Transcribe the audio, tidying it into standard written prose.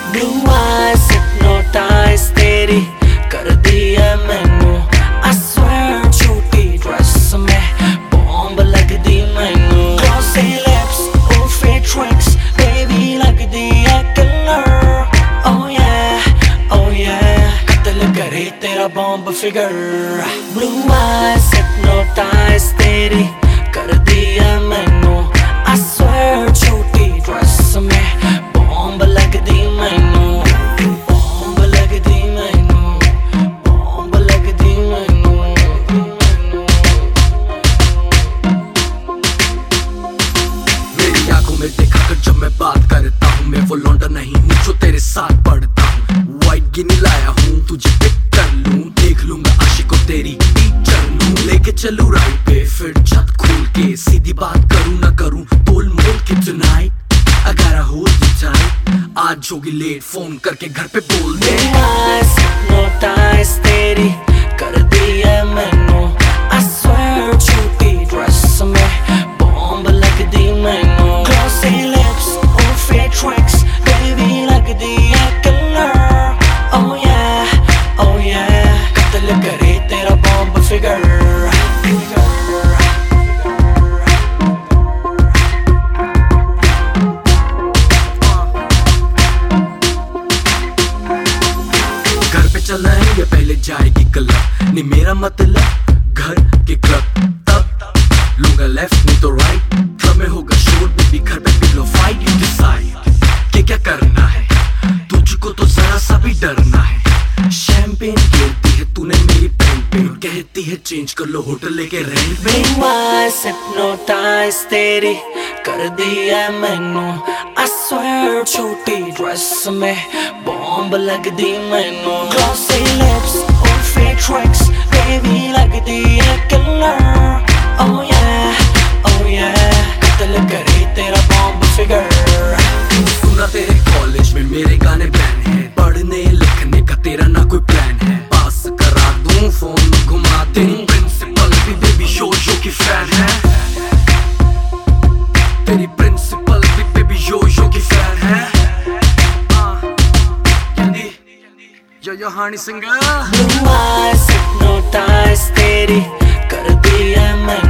Blue eyes hypnotize तेरी कर दी है मैनू I swear छोटी ड्रेस में बॉम्ब लग दी मैनू Glossy lips और fake tricks baby लग दी है killer Oh yeah कत्ल करे तेरा bomb figure Blue eyes hypnotize तेरी कर दी है मैनू I swear छोटी ड्रेस में बॉम्ब लग दी मैनू बॉम्ब लग दी मैनू बॉम्ब लग दी मैनू मेरी आंखों में देखा कर जब मैं बात करता हूँ मैं वो लौंडा नहीं हूँ जो तेरे साथ पढ़ता हूँ वाइट गिनी लाया हूँ तुझे पिक कर लूँ देख लूंगा आशिकों तेरी टीचर लूँ लेके चलूँ राइट पे फिर छत खोल के सीधी बात करूँ ना करूँ तोल मोल के tonight I gotta hold you tight आज होगी लेट फोन करके घर पे बोल दे Eyes hypnotize तेरी कर दी है मैनू I swear छोटी ड्रेस में बॉम्ब लग दी मैनू Glossy lips और fake tricks baby लग दी है killer Oh yeah कत्ल करे तेरा बॉम्ब फिगर चलना है या पहले जाएगी क्लब नहीं मेरा मतलब घर के क्लब तब लूंगा लेफ्ट नहीं तो राइट क्लब में होगा शोर बेबी घर पे पिलो फाइट यू डिसाइड कि क्या करना है तुझको तो जरा सा भी डरना है शैंपेन गिरती है तूने मेरी पैंट पे कहती है चेंज कर लो होटल लेके रेंट पे Eyes hypnotize तेरी कर दी है मैनू I swear छोटी ड्रेस में बॉम्ब लग दी मैनू Glossy lips और fake tricks baby लग दी है killer Oh yeah कत्ल करे तेरा बॉम्ब फिगर सुना तेरे कॉलेज में मेरे गाने बैन है पढ़ने लिखने का तेरा ना कोई प्लान है पास करा दूं फोन घुमा दे प्रिंसिपल भी बेबी शो की फैन है तेरी प्रिंसिपल भी बेबी यो की फैन है yo Honey singer Blue eyes hypnotize तेरी कर दी है मैनू